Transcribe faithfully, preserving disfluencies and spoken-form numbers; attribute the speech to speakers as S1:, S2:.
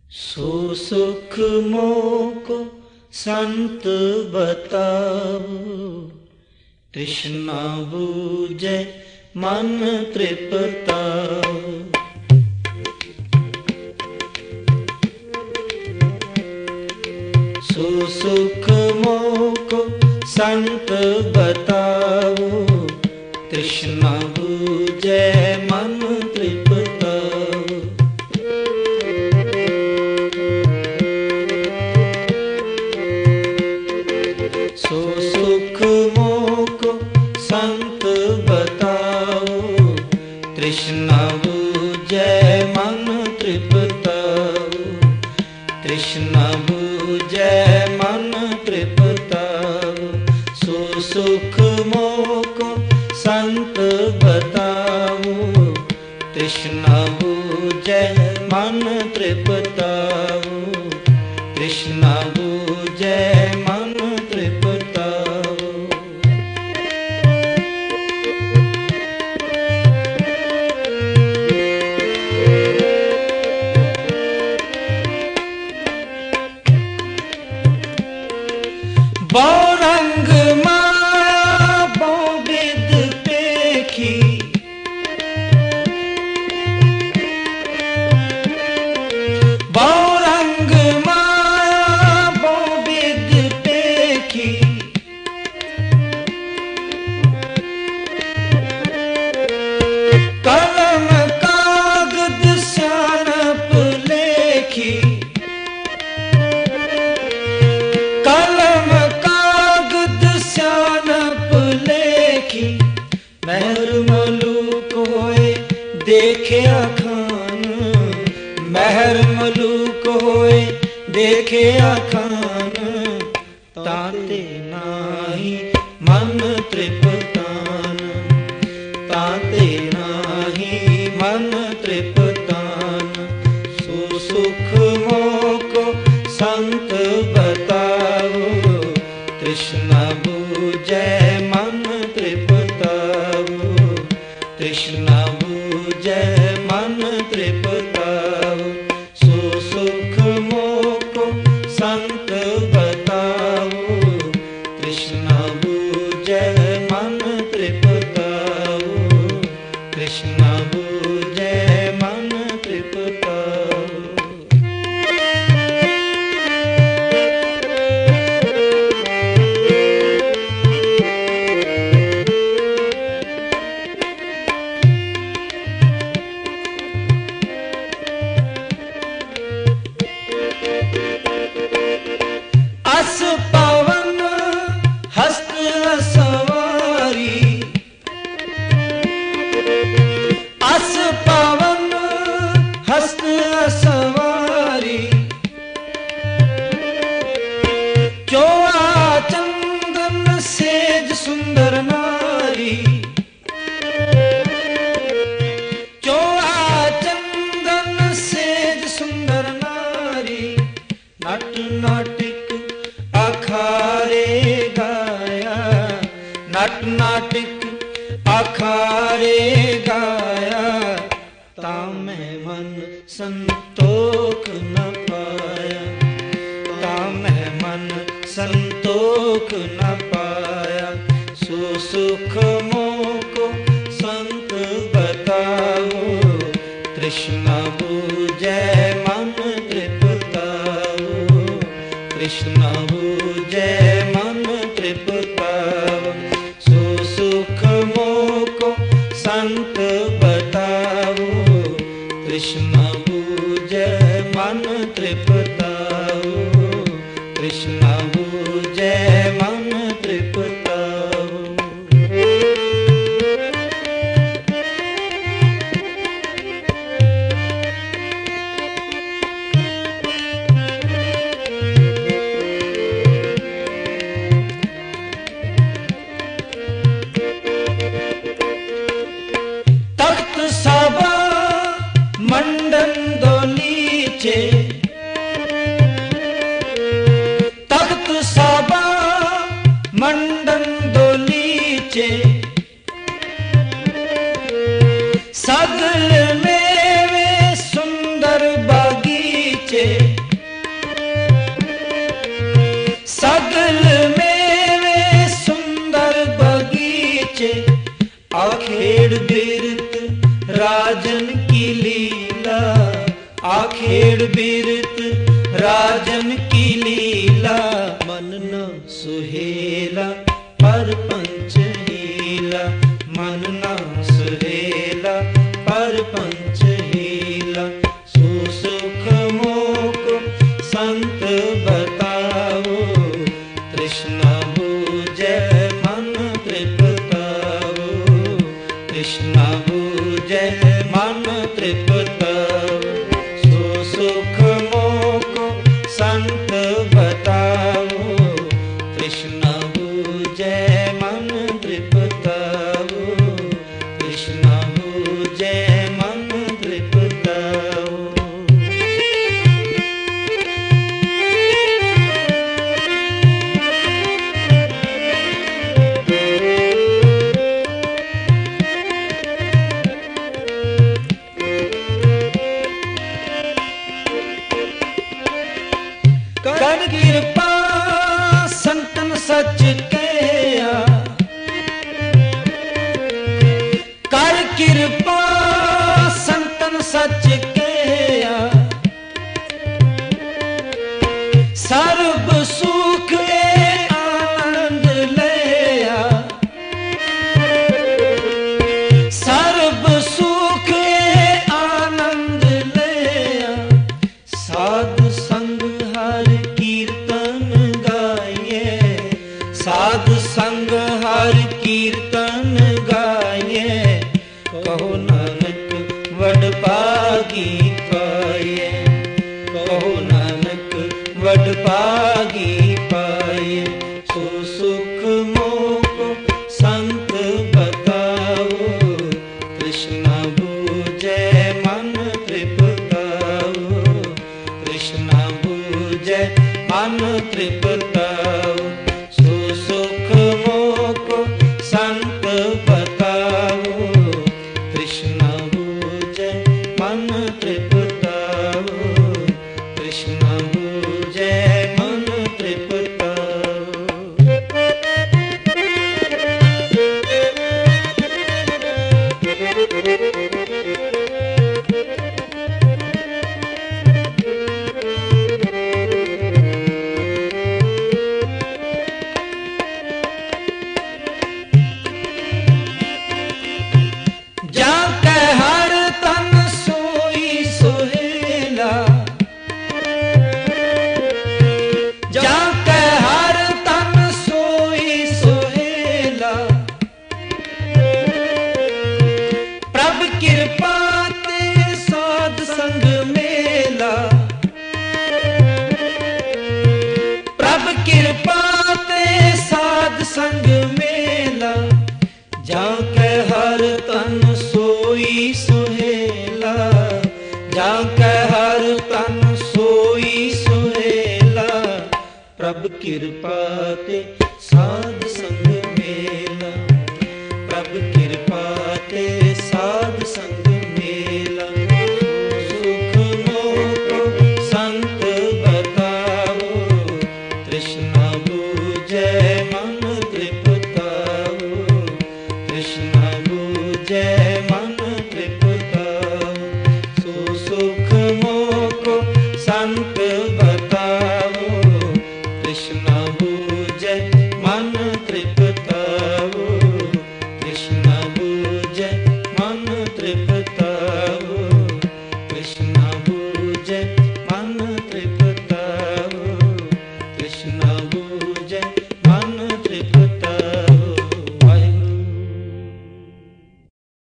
S1: सो सुख मोको संत बताओ, तृष्णा बूझे मन तृप्ताओ। सो सुख मोको संत बताओ, तृष्णा बूझे मन तृप्ताओ। सो सुख मोको संत बताओ, तृष्णा बूझे मन तृप्ताओ। तृष्णा बूझे मन तृप्ताओ। सो सुख मोको संत बताओ, तृष्णा बूझे मन तृप्ताओ। तृष्णा बूझे मन तृप्ताओ। बहुरंग माया बहुविध पेखी, बहुरंग माया बहुविध पेखी। कलम कागज स्यानप लेखी, कलम कागज स्यानप लेखी। महर मलूक होए देखे अखान, महर मलूक होए देखे अखान। ताते नाही मन तृप्तान, ताते नाही मन तृप्तान। सो सुख मोको संत बताओ, तृष्णा बूझे मन तृप्ताओ। तृष्णा बूझे मन तृप्ताओ। सो सुख मोको संत बताओ, तृष्णा बूझे मन तृप्ताओ। तृष्णा बूझे मन तृप्ताओ। अस पवन हस्त सवारी, अस पवन हस्त सवारी। चोआ चंदन सेज सुंदर नारी, चोआ चंदन सेज सुंदर नारी। नट नाटिक अखारे गाया, नट नाटिक अखारे गाया। तामे मन संतोख न पाया, तामे मन संतोख न पाया। सो सुख मोको संत बताओ, तृष्णा बूझे मन तृप्ताओ। तृष्णा बूझे मन तृप्ताओ। सो सुख मोको संत बताओ, तृष्णा बूझे मन तृप्ताओ। तृष्णा बूझे मन तृप्ताओ। तख्त सभा मंडन दो नीचे, तख्त सभा मंडन दो नीचे। सगल मेवे सुंदर बगीचे, आखेड़ बिरत राजन की लीला, मन न सुहेला परपंच हीला, मन न सुहेला परपंच हीला। सुसुख मोक संत बताओ, तृष्णा बुझे मन तृप्ताओ, तृष्णा बुझे मन तृप्ताओ। सुसुख मोक संत बताओ, तृष्णा बुझे मन तृप्ताओ, तृष्णा बुझे मन तृप्ताओ। कर कृपा संतन सच कया, कर कृपा संतन सच कया। सर्व सुख ए आनंद लया, सर्व सुख ए आनंद लया। साधु संग हर कीर्तन गाये, साधु संग हर कीर्तन गाये। कहो नानक वड भागी पाए, कहो नानक वड भागी पाए। सो सुख मोक संत बताओ, तृष्णा बुझे मन तृप्ताओ, तृष्णा बुझे मन तृप्ताओ। सुसुख मोक संत बताओ, तृष्णा बुझे मन तृप्ताओ, तृष्णा बुझे मन तृप्ताओ। जाके हर तन सोई सोहेला, जाके हर तन सोई सोहेला। प्रभ कृपा ते साध संग मेला, प्रभ कृपा ते साध संग मेला। जाके हर तन सोई सोहेला, जाके हर तन सोई सोहेला। प्रभ कृपा ते साध संग मेला, प्रभ कृपा ते साध संग मेला। सुख मोक संत बताओ, तृष्णा बुझे मन तृप्ताओ, तृष्णा बुझे मन तृप्ताओ। सो सुख मोक संत बताओ, तृष्णा बुझे मन तृप्ताओ, तृष्णा बुझे मन तृप्ताओ, तृष्णा बुझे मन तृप्ताओ, तृष्णा